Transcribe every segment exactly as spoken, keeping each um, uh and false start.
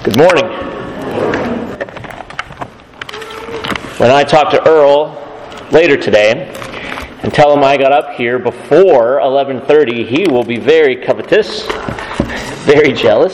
Good morning. When I talk to Earl later today and tell him I got up here before eleven thirty, he will be very covetous, very jealous.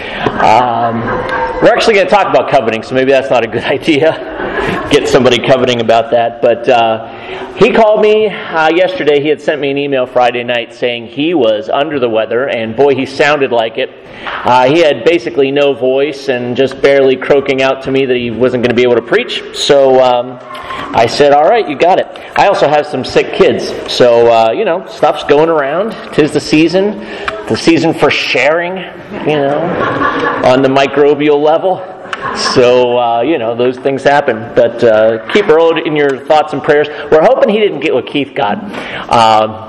Um, we're actually going to talk about coveting, so maybe that's not a good idea. Get somebody coveting about that. But uh, he called me uh, yesterday. He had sent me an email Friday night saying he was under the weather, and boy, he sounded like it. Uh, he had basically no voice and just barely croaking out to me that he wasn't going to be able to preach. So um, I said, all right, you got it. I also have some sick kids. So, uh, you know, stuff's going around. 'Tis the season. The season for sharing, you know, on the microbial level. So, uh, you know, those things happen. But uh, keep Earl in your thoughts and prayers. We're hoping he didn't get what Keith got. Um,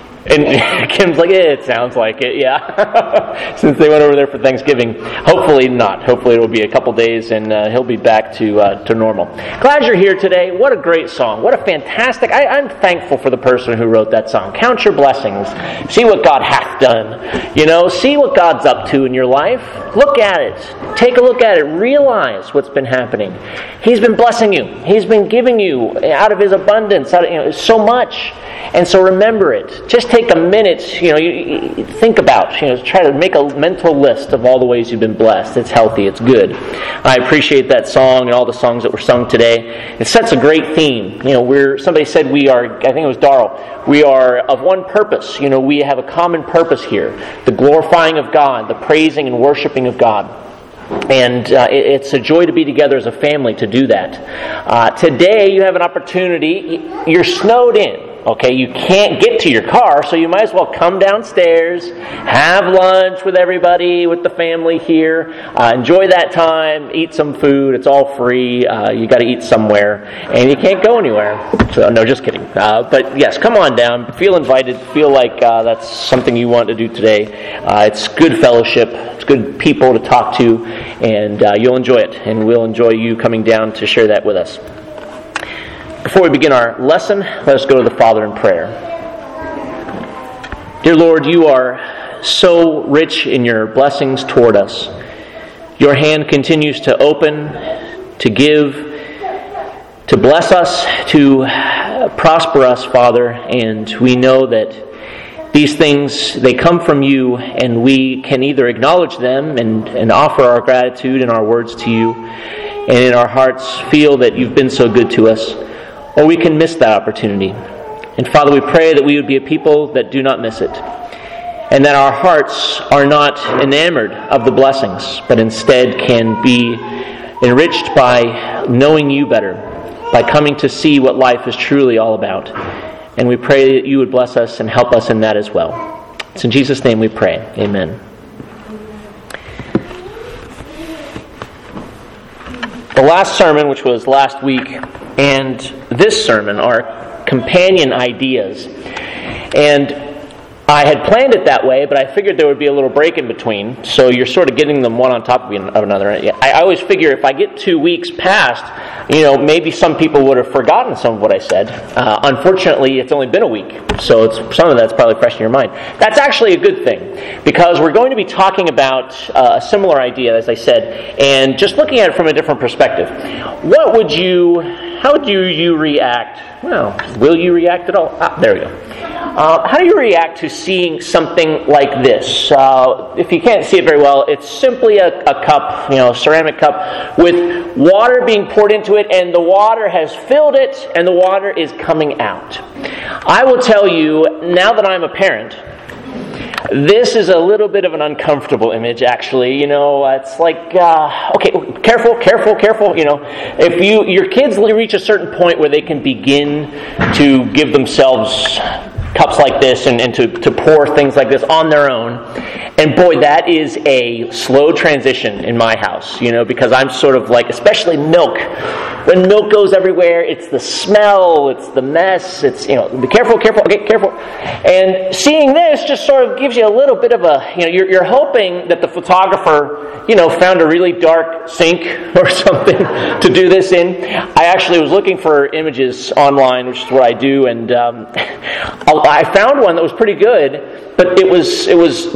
and Kim's like, eh, it sounds like it, yeah. Since they went over there for Thanksgiving. Hopefully not. Hopefully it'll be a couple days and uh, he'll be back to uh, to normal. Glad you're here today. What a great song. What a fantastic... I, I'm thankful for the person who wrote that song. Count your blessings. See what God hath done. You know, see what God's up to in your life. Look at it. Take a look at it. Realize what's been happening. He's been blessing you. He's been giving you out of His abundance, out of, you know, so much. And so remember it. Just take a minute, you know, you, you think about, you know, try to make a mental list of all the ways you've been blessed. It's healthy. It's good. I appreciate that song and all the songs that were sung today. It sets a great theme. You know, we're, somebody said we are, I think it was Darrell, we are of one purpose. You know, we have a common purpose here. The glorifying of God, the praising and worshiping of God. And uh, it, it's a joy to be together as a family to do that. Uh, today you have an opportunity. You're snowed in. Okay, you can't get to your car, so you might as well come downstairs, have lunch with everybody, with the family here, uh, enjoy that time, eat some food. It's all free. Uh, you got to eat somewhere, and you can't go anywhere. So, no, just kidding. Uh, but yes, come on down. Feel invited. Feel like uh, that's something you want to do today. Uh, it's good fellowship. It's good people to talk to, and uh, you'll enjoy it, and we'll enjoy you coming down to share that with us. Before we begin our lesson, let us go to the Father in prayer. Dear Lord, you are so rich in your blessings toward us. Your hand continues to open, to give, to bless us, to prosper us, Father, and we know that these things, they come from you, and we can either acknowledge them and, and offer our gratitude and our words to you, and in our hearts feel that you've been so good to us, or we can miss that opportunity. And Father, we pray that we would be a people that do not miss it, and that our hearts are not enamored of the blessings, but instead can be enriched by knowing you better, by coming to see what life is truly all about. And we pray that you would bless us and help us in that as well. It's in Jesus' name we pray. Amen. The last sermon, which was last week, and this sermon are companion ideas. And I had planned it that way, but I figured there would be a little break in between, so you're sort of getting them one on top of another. I always figure if I get two weeks past, you know, maybe some people would have forgotten some of what I said. Uh, unfortunately, it's only been a week, so it's, some of that's probably fresh in your mind. That's actually a good thing, because we're going to be talking about uh, a similar idea, as I said, and just looking at it from a different perspective. What would you, how would you, you react? Well, will you react at all? Ah, there we go. Uh, how do you react to seeing something like this? Uh, if you can't see it very well, it's simply a, a cup, you know, a ceramic cup with water being poured into it, and the water has filled it, and the water is coming out. I will tell you, now that I'm a parent, this is a little bit of an uncomfortable image, actually. You know, it's like, uh, okay, careful, careful, careful. You know, if you your kids reach a certain point where they can begin to give themselves cups like this and, and to, to pour things like this on their own. And boy, that is a slow transition in my house, you know, because I'm sort of like, especially milk. When milk goes everywhere, it's the smell, it's the mess, it's, you know, be careful, careful, okay, careful. And seeing this just sort of gives you a little bit of a, you know, you're, you're hoping that the photographer, you know, found a really dark sink or something to do this in. I actually was looking for images online, which is what I do, and um, I found one that was pretty good, but it was it was brighter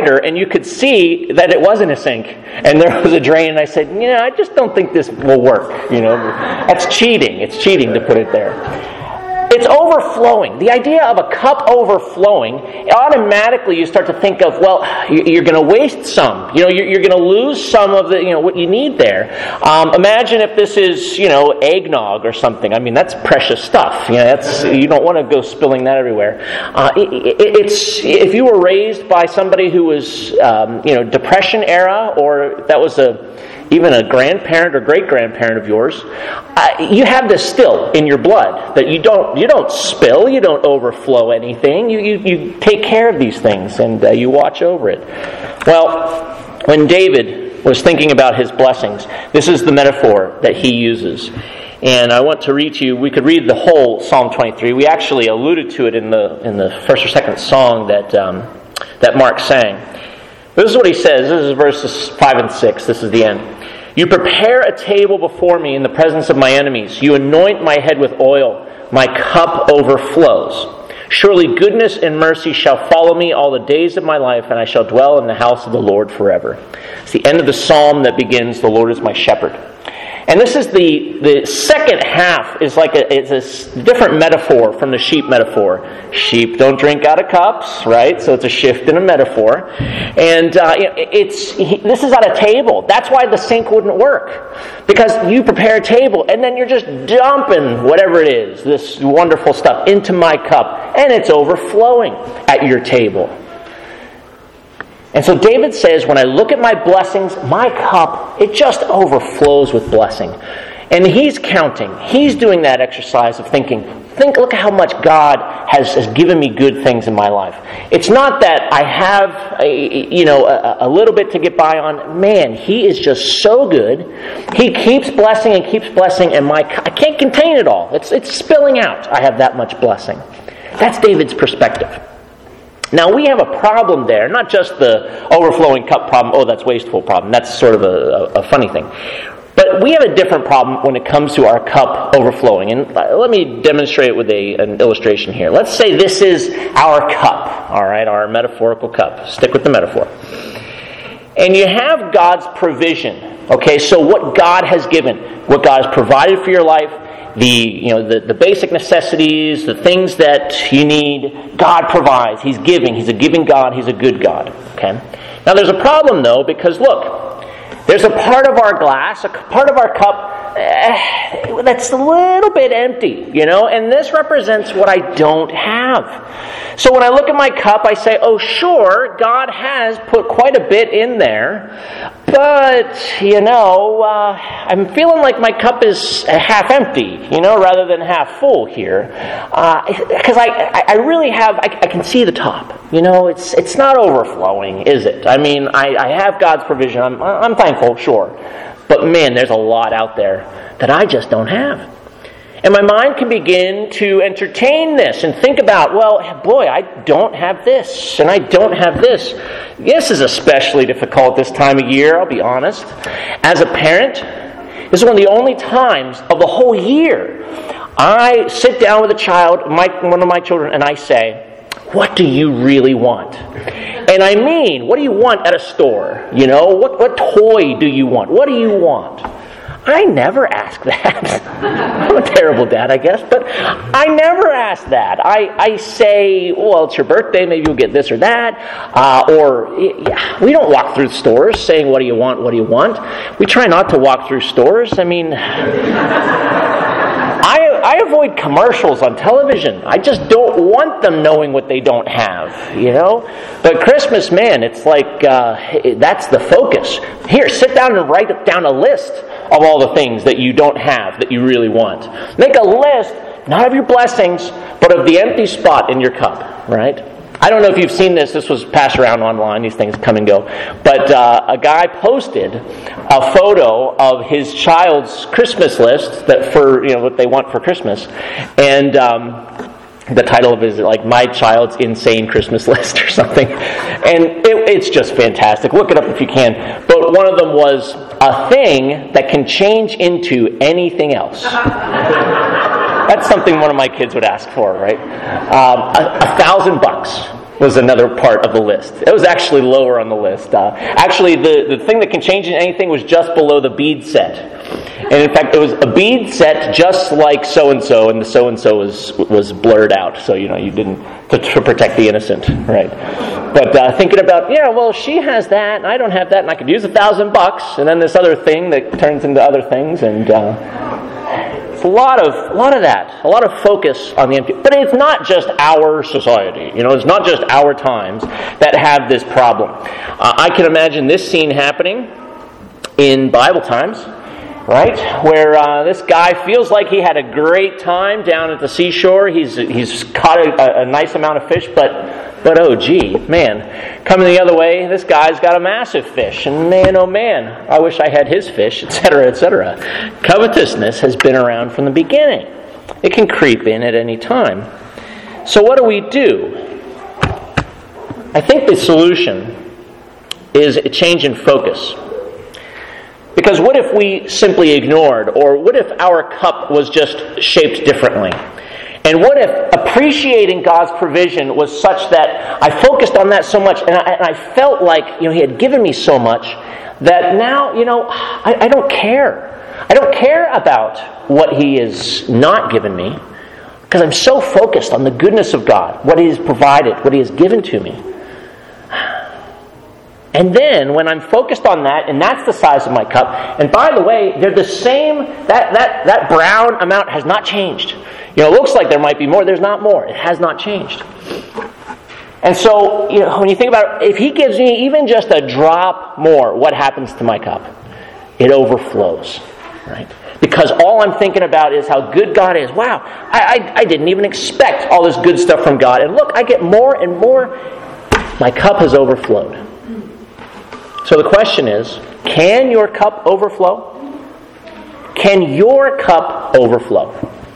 darker, and you could see that it wasn't a sink, and there was a drain, and I said, you know, I just don't think this will work, you know. That's cheating. It's cheating to put it there. It's overflowing. The idea of a cup overflowing, automatically you start to think of, well, you're going to waste some. You know, you're going to lose some of the, you know, what you need there. Um, imagine if this is, you know, eggnog or something. I mean, that's precious stuff. You know, that's you don't want to go spilling that everywhere. Uh, it, it, it's if you were raised by somebody who was, um, you know, Depression era, or that was a even a grandparent or great-grandparent of yours, uh, you have this still in your blood that you don't you don't spill, you don't overflow anything. You you, you take care of these things, and uh, you watch over it. Well, when David was thinking about his blessings, this is the metaphor that he uses. And I want to read to you, we could read the whole Psalm twenty-three. We actually alluded to it in the in the first or second song that um, that Mark sang. This is what he says. This is verses five and six. This is the end. You prepare a table before me in the presence of my enemies. You anoint my head with oil. My cup overflows. Surely goodness and mercy shall follow me all the days of my life, and I shall dwell in the house of the Lord forever. It's the end of the psalm that begins, the Lord is my shepherd. And this is the, the second half is like a, it's a different metaphor from the sheep metaphor. Sheep don't drink out of cups, right? So it's a shift in a metaphor. And uh, it's this is at a table. That's why the sink wouldn't work. Because you prepare a table and then you're just dumping whatever it is, this wonderful stuff, into my cup. And it's overflowing at your table. And so David says, when I look at my blessings, my cup, it just overflows with blessing. And he's counting. He's doing that exercise of thinking, think, look at how much God has, has given me good things in my life. It's not that I have a, you know, a, a little bit to get by on. Man, he is just so good. He keeps blessing and keeps blessing, and my I can't contain it all. It's it's spilling out. I have that much blessing. That's David's perspective. Now, we have a problem there, not just the overflowing cup problem, oh, that's wasteful problem. That's sort of a, a, a funny thing. But we have a different problem when it comes to our cup overflowing. And let me demonstrate it with a, an illustration here. Let's say this is our cup, all right, our metaphorical cup. Stick with the metaphor. And you have God's provision, okay, so what God has given, what God has provided for your life, the you know the, the basic necessities, the things that you need, God provides. He's giving. He's a giving God. He's a good God. Okay. Now there's a problem though, because look, there's a part of our glass, a part of our cup eh, that's a little bit empty, you know, and this represents what I don't have. So when I look at my cup, I say, oh sure, God has put quite a bit in there, but, you know, uh, I'm feeling like my cup is half empty, you know, rather than half full here. Because uh, I, I really have, I, I can see the top. You know, it's it's not overflowing, is it? I mean, I, I have God's provision. I'm, I'm thankful, sure. But man, there's a lot out there that I just don't have. And my mind can begin to entertain this and think about, well, boy, I don't have this, and I don't have this. This is especially difficult this time of year, I'll be honest. As a parent, this is one of the only times of the whole year I sit down with a child, my, one of my children, and I say, what do you really want? And I mean, what do you want at a store? You know, what, what toy do you want? What do you want? I never ask that. I'm a terrible dad, I guess, but I never ask that. I, I say, well, it's your birthday, maybe you'll get this or that. Uh, or, yeah, we don't walk through stores saying, what do you want, what do you want? We try not to walk through stores. I mean, I, I avoid commercials on television. I just don't want them knowing what they don't have, you know? But Christmas, man, it's like, uh, that's the focus. Here, sit down and write down a list of all the things that you don't have that you really want. Make a list, not of your blessings, but of the empty spot in your cup, right? I don't know if you've seen this. This was passed around online. These things come and go. But uh, a guy posted a photo of his child's Christmas list that for you know what they want for Christmas, and um, the title of it is like "My Child's Insane Christmas List" or something. And it, it's just fantastic. Look it up if you can. But one of them was a thing that can change into anything else. That's something one of my kids would ask for, right? Um, a, a thousand bucks. was another part of the list. It was actually lower on the list. Uh, actually, the, the thing that can change anything was just below the bead set. And in fact, it was a bead set just like so-and-so, and the so-and-so was was blurred out. So, you know, you didn't, to, to protect the innocent, right? But uh, thinking about, yeah, well, she has that, and I don't have that, and I could use a thousand bucks, and then this other thing that turns into other things, and... Uh, It's a lot of a lot of that, a lot of focus on the empty. But it's not just our society, you know. It's not just our times that have this problem. Uh, I can imagine this scene happening in Bible times, right, where uh, this guy feels like he had a great time down at the seashore. He's he's caught a, a nice amount of fish, but but oh gee, man, coming the other way, this guy's got a massive fish, and man, oh man, I wish I had his fish, et cetera, et cetera. Covetousness has been around from the beginning. It can creep in at any time. So what do we do? I think the solution is a change in focus. Because what if we simply ignored, or what if our cup was just shaped differently? And what if appreciating God's provision was such that I focused on that so much, and I, and I felt like, you know, He had given me so much, that now, you know, I, I don't care. I don't care about what He has not given me, because I'm so focused on the goodness of God, what He has provided, what He has given to me. And then, when I'm focused on that, and that's the size of my cup, and by the way, they're the same, that, that, that brown amount has not changed. You know, it looks like there might be more, there's not more. It has not changed. And so, you know, when you think about it, if He gives me even just a drop more, what happens to my cup? It overflows, right? Because all I'm thinking about is how good God is. Wow, I, I, I didn't even expect all this good stuff from God. And look, I get more and more. My cup has overflowed. So the question is, can your cup overflow? Can your cup overflow?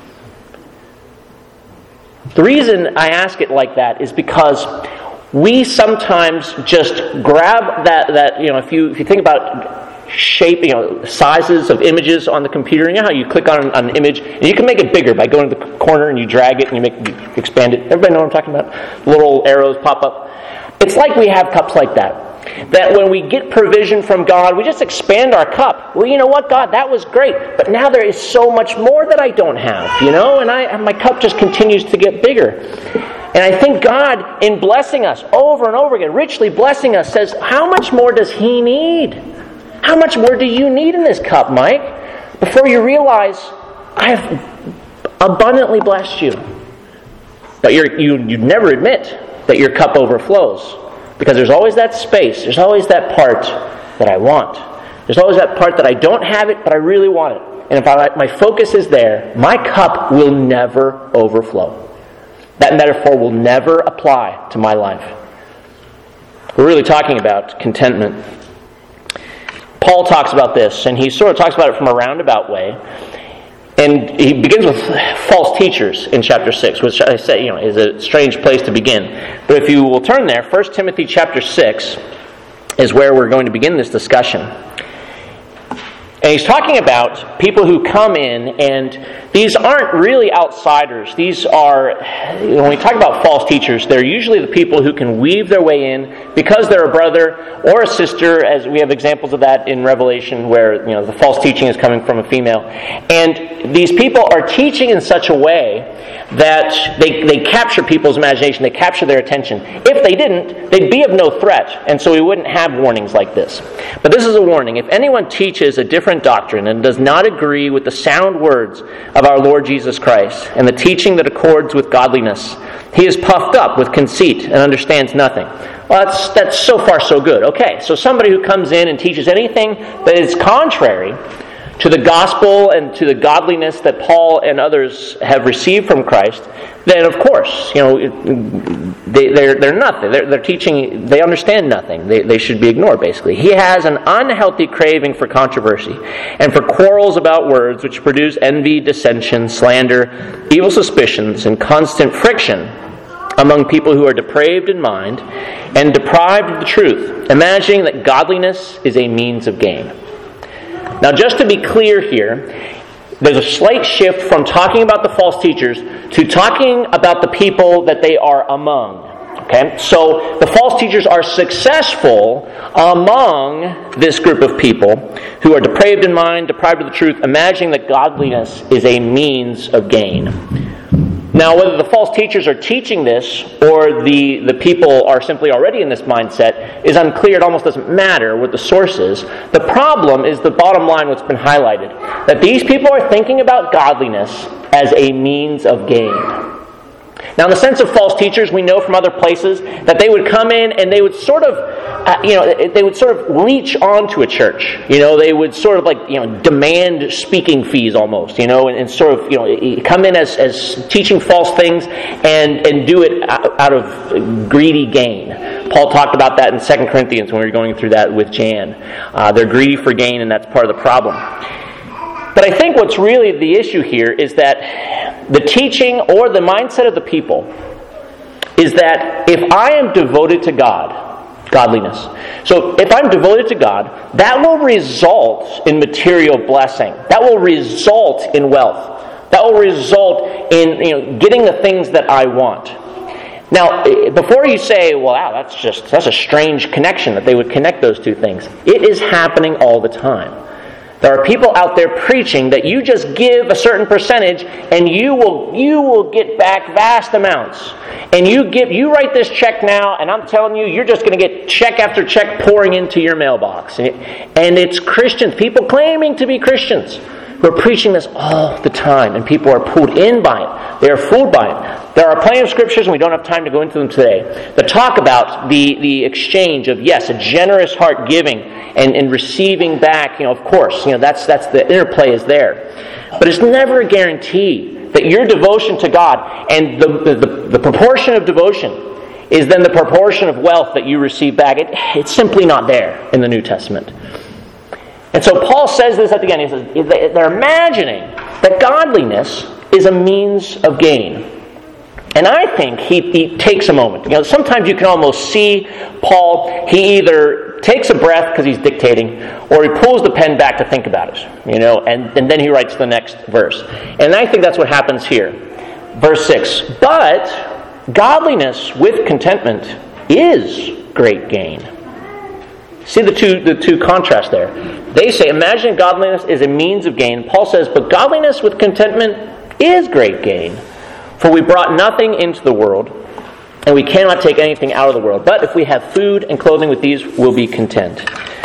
The reason I ask it like that is because we sometimes just grab that, that you know, if you if you think about shape, you know, sizes of images on the computer, you know how you click on an, an image, and you can make it bigger by going to the corner and you drag it and you make you expand it. Everybody know what I'm talking about? Little arrows pop up. It's like we have cups like that. That when we get provision from God, we just expand our cup. Well, you know what, God, that was great, but now there is so much more that I don't have, you know, and I and my cup just continues to get bigger. And I think God, in blessing us over and over again, richly blessing us, says, how much more does He need? How much more do you need in this cup, Mike? Before you realize, I have abundantly blessed you. But you're, you you never admit that your cup overflows. Because there's always that space, there's always that part that I want. There's always that part that I don't have it, but I really want it. And if I, my focus is there, my cup will never overflow. That metaphor will never apply to my life. We're really talking about contentment. Paul talks about this, and he sort of talks about it from a roundabout way. And he begins with false teachers in chapter six, which I say, you know, is a strange place to begin. But if you will turn there, First Timothy chapter six is where we're going to begin this discussion. And he's talking about people who come in, and these aren't really outsiders. These are, you know, when we talk about false teachers, they're usually the people who can weave their way in because they're a brother or a sister, as we have examples of that in Revelation, where, you know, the false teaching is coming from a female. And these people are teaching in such a way that they, they capture people's imagination, they capture their attention. If they didn't, they'd be of no threat, and so we wouldn't have warnings like this. But this is a warning. If anyone teaches a different doctrine and does not agree with the sound words of our Lord Jesus Christ and the teaching that accords with godliness, he is puffed up with conceit and understands nothing. Well, that's, that's so far so good. Okay, so somebody who comes in and teaches anything that is contrary to the gospel and to the godliness that Paul and others have received from Christ, then of course, you know, they, they're they're nothing. They're, they're teaching. They understand nothing. They they should be ignored. Basically, he has an unhealthy craving for controversy and for quarrels about words, which produce envy, dissension, slander, evil suspicions, and constant friction among people who are depraved in mind and deprived of the truth, imagining that godliness is a means of gain. Now, just to be clear here, there's a slight shift from talking about the false teachers to talking about the people that they are among. Okay, so the false teachers are successful among this group of people who are depraved in mind, deprived of the truth, imagining that godliness is a means of gain. Now, whether the false teachers are teaching this or the, the people are simply already in this mindset is unclear. It almost doesn't matter what the source is. The problem is the bottom line, what's been highlighted, that these people are thinking about godliness as a means of gain. Now, in the sense of false teachers, we know from other places that they would come in and they would sort of, uh, you know, they would sort of leech onto a church. You know, they would sort of like, you know, demand speaking fees almost, you know, and, and sort of, you know, come in as, as teaching false things and, and do it out of greedy gain. Paul talked about that in Second Corinthians when we were going through that with Jan. Uh, they're greedy for gain, and that's part of the problem. But I think what's really the issue here is that the teaching or the mindset of the people is that if I am devoted to God, godliness. So if I'm devoted to God, that will result in material blessing. That will result in wealth. That will result in, you know, getting the things that I want. Now, before you say, well, wow, that's just that's a strange connection that they would connect those two things. It is happening all the time. There are people out there preaching that you just give a certain percentage and you will you will get back vast amounts. And you give you write this check now, and I'm telling you, you're just going to get check after check pouring into your mailbox. And it's Christians, people claiming to be Christians, who are preaching this all the time, and people are pulled in by it. They are fooled by it. There are plenty of scriptures, and we don't have time to go into them today, that talk about the, the exchange of, yes, a generous heart giving and, and receiving back. You know, of course, you know that's that's the interplay is there. But it's never a guarantee that your devotion to God and the, the, the proportion of devotion is then the proportion of wealth that you receive back. It, it's simply not there in the New Testament. And so Paul says this at the end. He says they're imagining that godliness is a means of gain. And I think he, he takes a moment. You know, sometimes you can almost see Paul, he either takes a breath because he's dictating, or he pulls the pen back to think about it. You know, and, and then he writes the next verse. And I think that's what happens here. Verse six. But godliness with contentment is great gain. See the two the two contrasts there. They say, imagine godliness is a means of gain. Paul says, but godliness with contentment is great gain. For we brought nothing into the world, and we cannot take anything out of the world. But if we have food and clothing with these, we'll be content.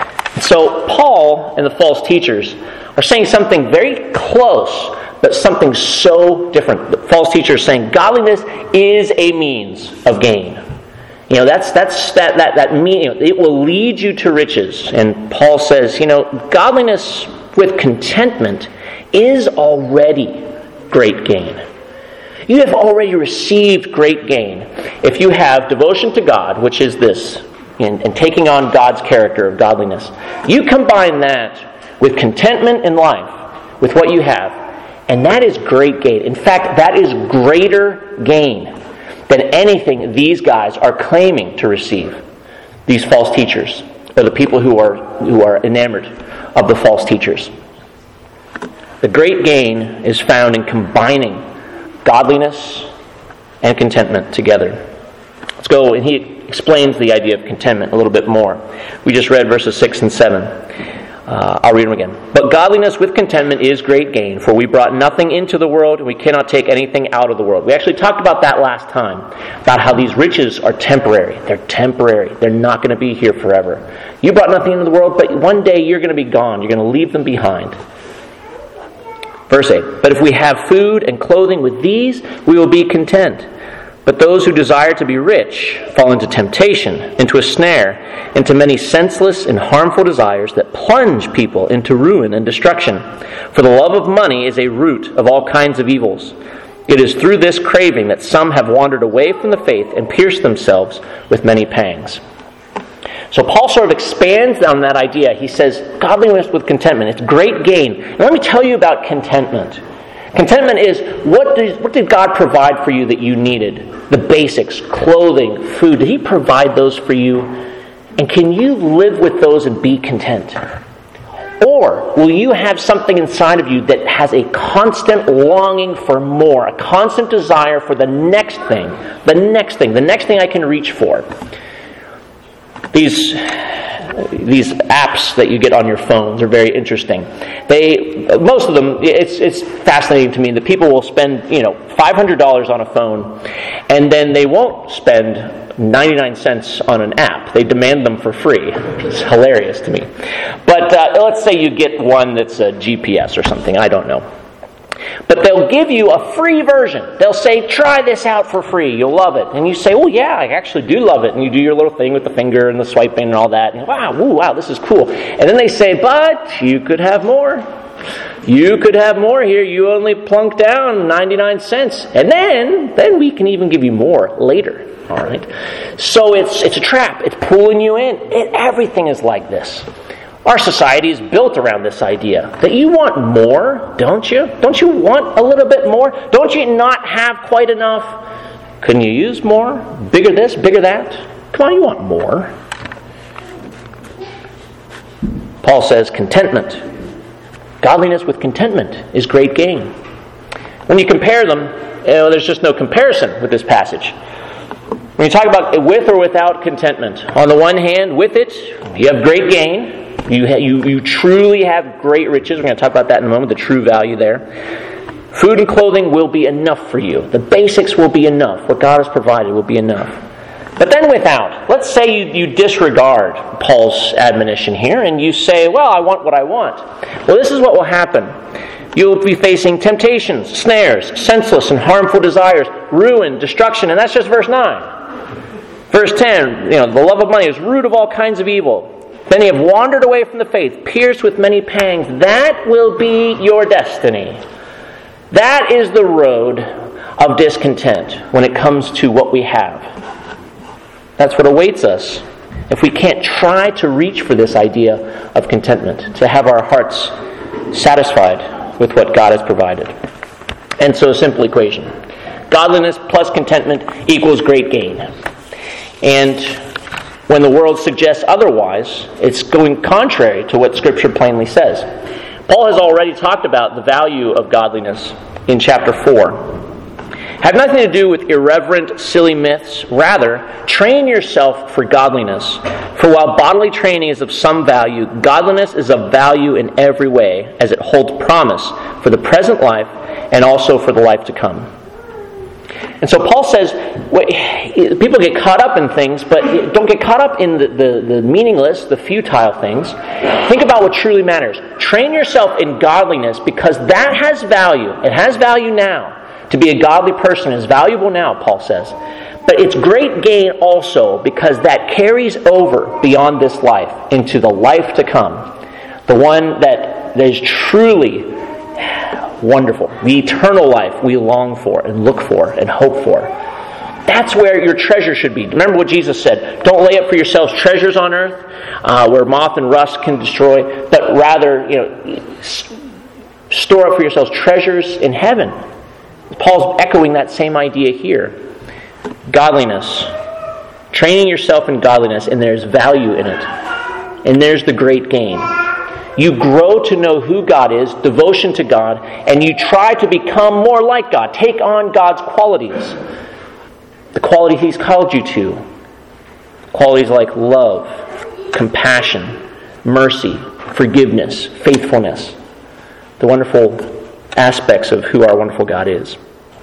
So Paul and the false teachers are saying something very close, but something so different. The false teachers are saying godliness is a means of gain. You know, that's that's that that that mean, you know, it will lead you to riches. And Paul says, you know, godliness with contentment is already great gain. You have already received great gain if you have devotion to God, which is this, and, and taking on God's character of godliness. You combine that with contentment in life, with what you have, and that is great gain. In fact, that is greater gain than anything these guys are claiming to receive. These false teachers, or the people who are who are enamored of the false teachers. The great gain is found in combining godliness and contentment together. Let's go, and he explains the idea of contentment a little bit more. We just read verses six and seven. Uh, I'll read them again. But godliness with contentment is great gain, for we brought nothing into the world, and we cannot take anything out of the world. We actually talked about that last time, about how these riches are temporary. They're temporary. They're not going to be here forever. You brought nothing into the world, but one day you're going to be gone. You're going to leave them behind. Verse eight, but if we have food and clothing with these, we will be content. But those who desire to be rich fall into temptation, into a snare, into many senseless and harmful desires that plunge people into ruin and destruction. For the love of money is a root of all kinds of evils. It is through this craving that some have wandered away from the faith and pierced themselves with many pangs. So Paul sort of expands on that idea. He says, godliness with contentment. It's great gain. And let me tell you about contentment. Contentment is, what did, what did God provide for you that you needed? The basics, clothing, food. Did He provide those for you? And can you live with those and be content? Or Or will you have something inside of you that has a constant longing for more, a constant desire for the next thing, the next thing, the next thing I can reach for? These these apps that you get on your phones are very interesting. They, most of them, it's it's fascinating to me that people will spend, you know, five hundred dollars on a phone, and then they won't spend ninety-nine cents on an app. They demand them for free. It's hilarious to me. But uh, let's say you get one that's a G P S or something. I don't know. But they'll give you a free version. They'll say, try this out for free. You'll love it. And you say, oh yeah, I actually do love it. And you do your little thing with the finger and the swiping and all that. And wow, ooh, wow, this is cool. And then they say, but you could have more. You could have more here. You only plunk down ninety-nine cents. And then, then we can even give you more later. All right. So it's it's a trap. It's pulling you in. It, everything is like this. Our society is built around this idea that you want more, don't you? Don't you want a little bit more? Don't you not have quite enough? Couldn't you use more? Bigger this, bigger that? Come on, you want more. Paul says contentment. Godliness with contentment is great gain. When you compare them, you know, there's just no comparison with this passage. When you talk about with or without contentment, on the one hand, with it, you have great gain. You, ha- you you truly have great riches. We're going to talk about that in a moment, the true value there. Food and clothing will be enough for you. The basics will be enough. What God has provided will be enough. But then without, let's say you, you disregard Paul's admonition here and you say, well, I want what I want. Well, this is what will happen. You'll be facing temptations, snares, senseless and harmful desires, ruin, destruction, and that's just verse nine. Verse ten, you know, the love of money is root of all kinds of evil. Then you have wandered away from the faith, pierced with many pangs. That will be your destiny. That is the road of discontent when it comes to what we have. That's what awaits us if we can't try to reach for this idea of contentment, to have our hearts satisfied with what God has provided. And so a simple equation. Godliness plus contentment equals great gain. And when the world suggests otherwise, it's going contrary to what Scripture plainly says. Paul has already talked about the value of godliness in chapter four. Have nothing to do with irreverent, silly myths. Rather, train yourself for godliness. For while bodily training is of some value, godliness is of value in every way, as it holds promise for the present life and also for the life to come. And so Paul says, people get caught up in things, but don't get caught up in the, the, the meaningless, the futile things. Think about what truly matters. Train yourself in godliness because that has value. It has value now. To be a godly person is valuable now, Paul says. But it's great gain also because that carries over beyond this life into the life to come. The one that, that is truly wonderful. The eternal life we long for and look for and hope for. That's where your treasure should be. Remember what Jesus said. Don't lay up for yourselves treasures on earth uh, where moth and rust can destroy, but rather, you know, store up for yourselves treasures in heaven. Paul's echoing that same idea here. Godliness. Training yourself in godliness, and there's value in it. And there's the great gain. You grow to know who God is, devotion to God, and you try to become more like God. Take on God's qualities. The qualities He's called you to. Qualities like love, compassion, mercy, forgiveness, faithfulness. The wonderful aspects of who our wonderful God is.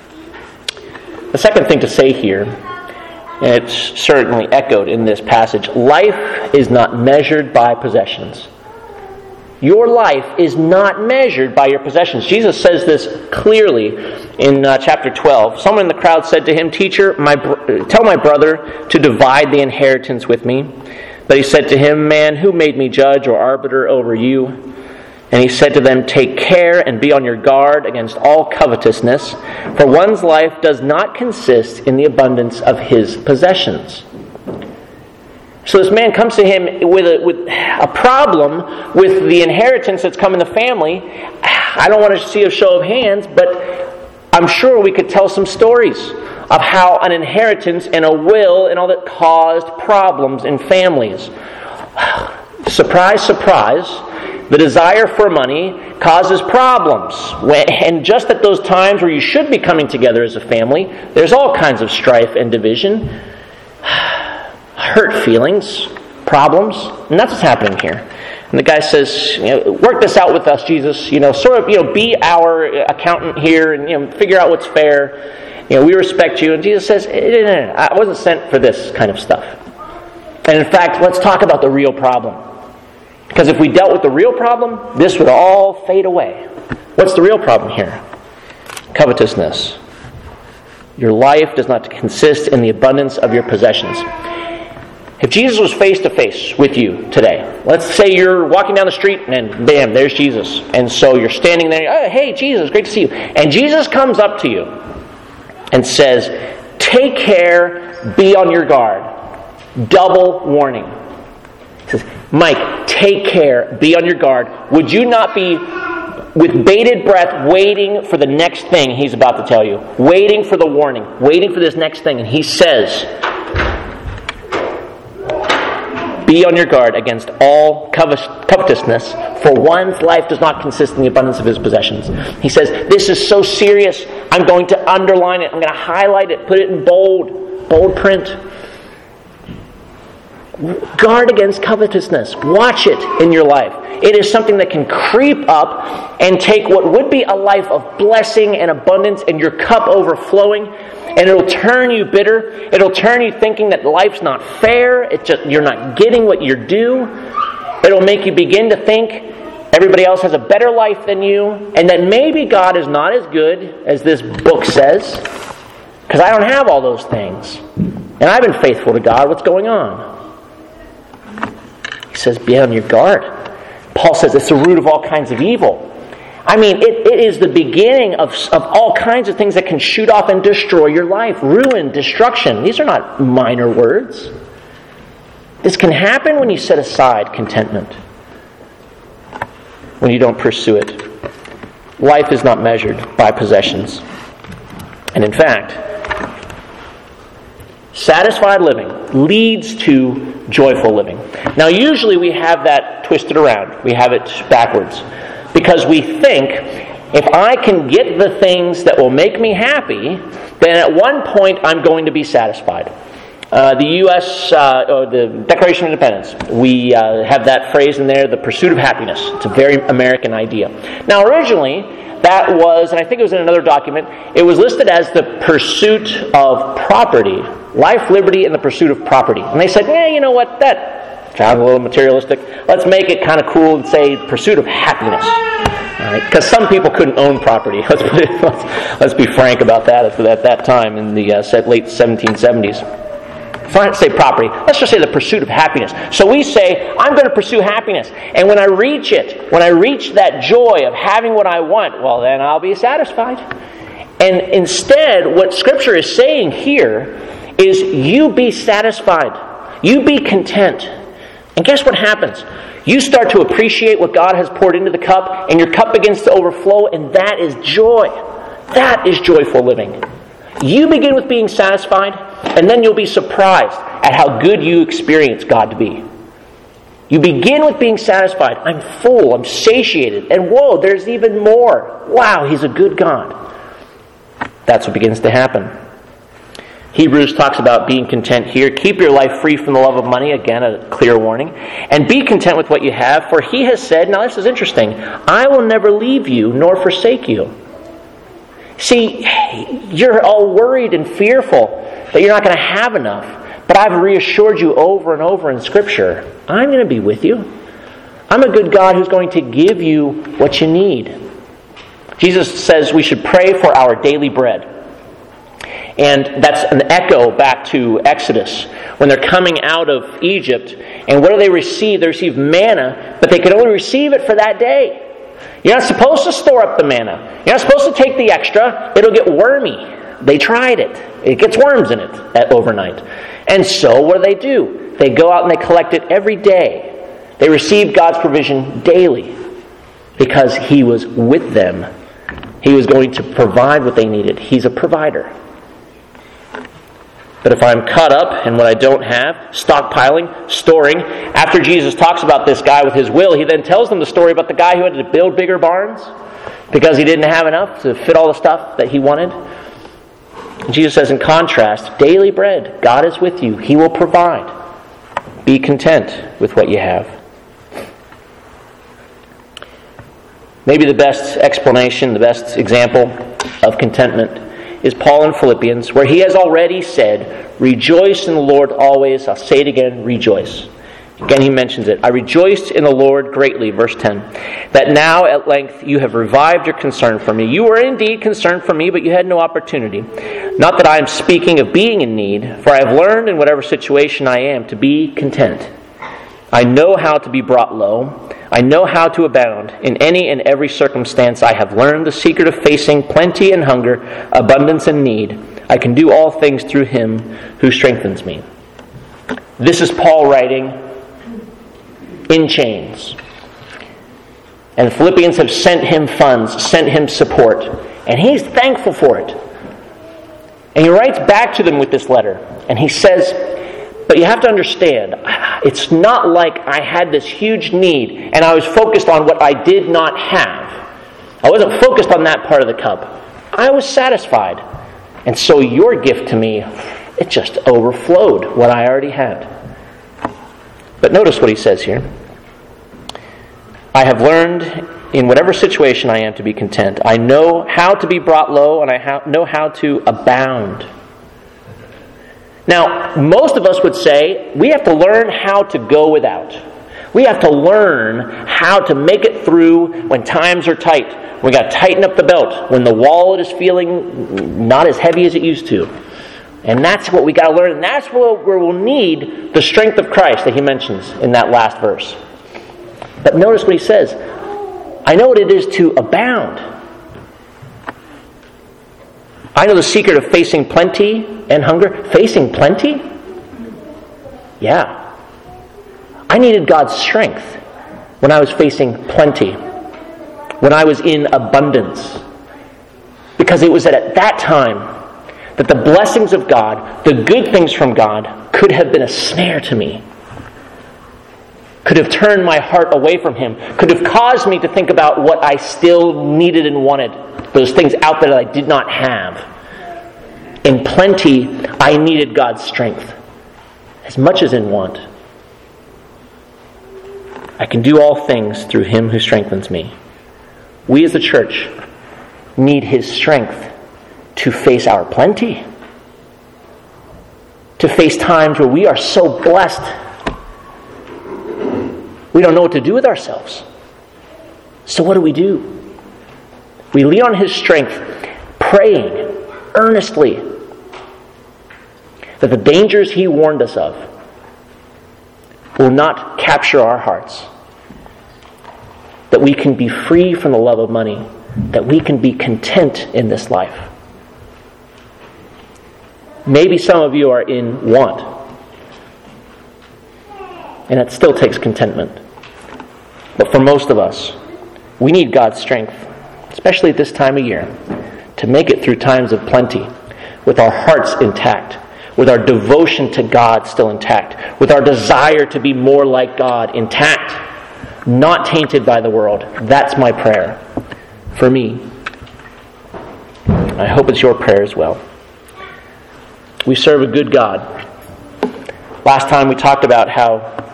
The second thing to say here, and it's certainly echoed in this passage, life is not measured by possessions. Your life is not measured by your possessions. Jesus says this clearly in uh, chapter twelve. Someone in the crowd said to him, Teacher, my br- tell my brother to divide the inheritance with me. But he said to him, Man, who made me judge or arbiter over you? And he said to them, Take care and be on your guard against all covetousness, for one's life does not consist in the abundance of his possessions. So this man comes to him with a, with a problem with the inheritance that's come in the family. I don't want to see a show of hands, but I'm sure we could tell some stories of how an inheritance and a will and all that caused problems in families. Surprise, surprise. the desire for money causes problems. And just at those times where you should be coming together as a family, there's all kinds of strife and division, hurt feelings, problems, and that's what's happening here. And the guy says, you know, work this out with us, Jesus. You know, sort of, you know, be our accountant here and, you know, figure out what's fair. You know, we respect you. And Jesus says, no, no, no, I wasn't sent for this kind of stuff. And in fact, let's talk about the real problem. Because if we dealt with the real problem, this would all fade away. What's the real problem here? Covetousness. Your life does not consist in the abundance of your possessions. If Jesus was face to face with you today, let's say you're walking down the street and bam, there's Jesus. And so you're standing there, oh, hey Jesus, great to see you. And Jesus comes up to you and says, take care, be on your guard. Double warning. He says, Mike, take care, be on your guard. Would you not be with bated breath waiting for the next thing he's about to tell you? Waiting for the warning, waiting for this next thing. And he says, be on your guard against all covetousness, for one's life does not consist in the abundance of his possessions. He says, this is so serious, I'm going to underline it, I'm going to highlight it, put it in bold, bold print. Guard against covetousness. Watch it in your life. It is something that can creep up and take what would be a life of blessing and abundance and your cup overflowing, and it'll turn you bitter. It'll turn you thinking that life's not fair. It's just you're not getting what you're due. It'll make you begin to think everybody else has a better life than you, and that maybe God is not as good as this book says, because I don't have all those things. And I've been faithful to God. What's going on? He says, be on your guard. Paul says it's the root of all kinds of evil. I mean, it, it is the beginning of, of all kinds of things that can shoot off and destroy your life. Ruin, destruction. These are not minor words. This can happen when you set aside contentment. When you don't pursue it. Life is not measured by possessions. And in fact, satisfied living leads to joyful living. Now, usually we have that twisted around. We have it backwards. Because we think, if I can get the things that will make me happy, then at one point I'm going to be satisfied. Uh, the U S, uh, or the Declaration of Independence, we uh, have that phrase in there, the pursuit of happiness. It's a very American idea. Now, originally, that was, and I think it was in another document, it was listed as the pursuit of property. Life, liberty, and the pursuit of property. And they said, yeah, you know what, that sounds a little materialistic. Let's make it kind of cool and say pursuit of happiness. Because right? Some people couldn't own property. Let's, put it, let's, let's be frank about that at that time in the uh, late seventeen seventies. Let's say property. Let's just say the pursuit of happiness. So we say, I'm going to pursue happiness. And when I reach it, when I reach that joy of having what I want, well, then I'll be satisfied. And instead, what Scripture is saying here is you be satisfied. You be content. And guess what happens? You start to appreciate what God has poured into the cup, and your cup begins to overflow, and that is joy. That is joyful living. You begin with being satisfied, and then you'll be surprised at how good you experience God to be. You begin with being satisfied. I'm full, I'm satiated, and whoa, there's even more. Wow, He's a good God. That's what begins to happen. Hebrews talks about being content here. Keep your life free from the love of money. Again, a clear warning. And be content with what you have, for He has said, now this is interesting, I will never leave you nor forsake you. See, you're all worried and fearful that you're not going to have enough. But I've reassured you over and over in Scripture, I'm going to be with you. I'm a good God who's going to give you what you need. Jesus says we should pray for our daily bread. And that's an echo back to Exodus, when they're coming out of Egypt. And what do they receive? They receive manna, but they can only receive it for that day. You're not supposed to store up the manna. You're not supposed to take the extra. It'll get wormy. They tried it. It gets worms in it at overnight. And so what do they do? They go out and they collect it every day. They receive God's provision daily because He was with them. He was going to provide what they needed. He's a provider. But if I'm caught up in what I don't have, stockpiling, storing, after Jesus talks about this guy with his will, he then tells them the story about the guy who had to build bigger barns because he didn't have enough to fit all the stuff that he wanted. Jesus says, in contrast, daily bread, God is with you. He will provide. Be content with what you have. Maybe the best explanation, the best example of contentment is Paul in Philippians, where he has already said, rejoice in the Lord always. I'll say it again, rejoice. Again, he mentions it. I rejoiced in the Lord greatly, verse ten, that now at length you have revived your concern for me. You were indeed concerned for me, but you had no opportunity. Not that I am speaking of being in need, for I have learned in whatever situation I am to be content. I know how to be brought low. I know how to abound. In any and every circumstance I have learned the secret of facing plenty and hunger, abundance and need. I can do all things through Him who strengthens me. This is Paul writing in chains. And the Philippians have sent him funds, sent him support. And he's thankful for it. And he writes back to them with this letter. And he says, but you have to understand, it's not like I had this huge need and I was focused on what I did not have. I wasn't focused on that part of the cup. I was satisfied. And so your gift to me, it just overflowed what I already had. But notice what he says here. I have learned in whatever situation I am to be content. I know how to be brought low, and I know how to abound. Now, most of us would say we have to learn how to go without. We have to learn how to make it through when times are tight. We got to tighten up the belt when the wallet is feeling not as heavy as it used to. And that's what we got to learn. And that's where we'll need the strength of Christ that he mentions in that last verse. But notice what he says. I know what it is to abound. I know the secret of facing plenty and hunger. Facing plenty? Yeah. I needed God's strength when I was facing plenty. When I was in abundance. Because it was at that time that the blessings of God, the good things from God, could have been a snare to me. Could have turned my heart away from Him. Could have caused me to think about what I still needed and wanted. Those things out there that I did not have. In plenty, I needed God's strength. As much as in want. I can do all things through Him who strengthens me. We as a church need His strength to face our plenty. To face times where we are so blessed, we don't know what to do with ourselves. So what do we do? We lean on His strength, praying earnestly that the dangers He warned us of will not capture our hearts. That we can be free from the love of money. That we can be content in this life. Maybe some of you are in want. And it still takes contentment. But for most of us, we need God's strength, especially at this time of year, to make it through times of plenty, with our hearts intact, with our devotion to God still intact, with our desire to be more like God intact, not tainted by the world. That's my prayer for me. I hope it's your prayer as well. We serve a good God. Last time we talked about how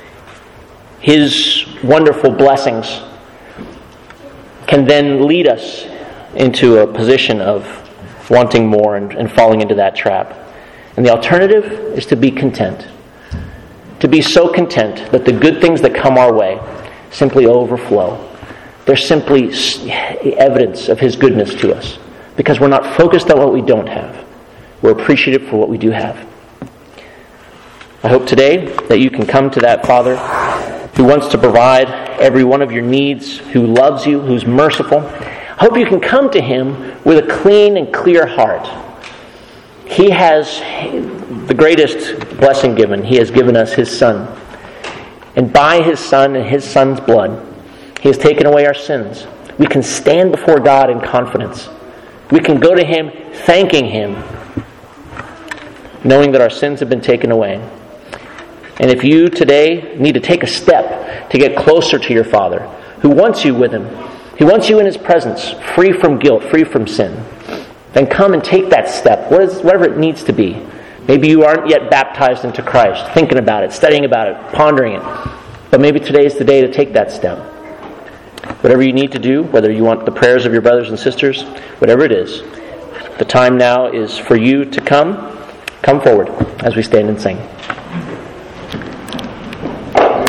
His wonderful blessings can then lead us into a position of wanting more and, and falling into that trap. And the alternative is to be content. To be so content that the good things that come our way simply overflow. They're simply evidence of His goodness to us. Because we're not focused on what we don't have. We're appreciative for what we do have. I hope today that you can come to that Father who wants to provide every one of your needs, who loves you, who's merciful. I hope you can come to Him with a clean and clear heart. He has the greatest blessing given. He has given us His Son. And by His Son and His Son's blood, He has taken away our sins. We can stand before God in confidence. We can go to Him thanking Him knowing that our sins have been taken away. And if you today need to take a step to get closer to your Father, who wants you with Him, He wants you in His presence, free from guilt, free from sin, then come and take that step, what is, whatever it needs to be. Maybe you aren't yet baptized into Christ, thinking about it, studying about it, pondering it. But maybe today is the day to take that step. Whatever you need to do, whether you want the prayers of your brothers and sisters, whatever it is, the time now is for you to come. Come forward as we stand and sing.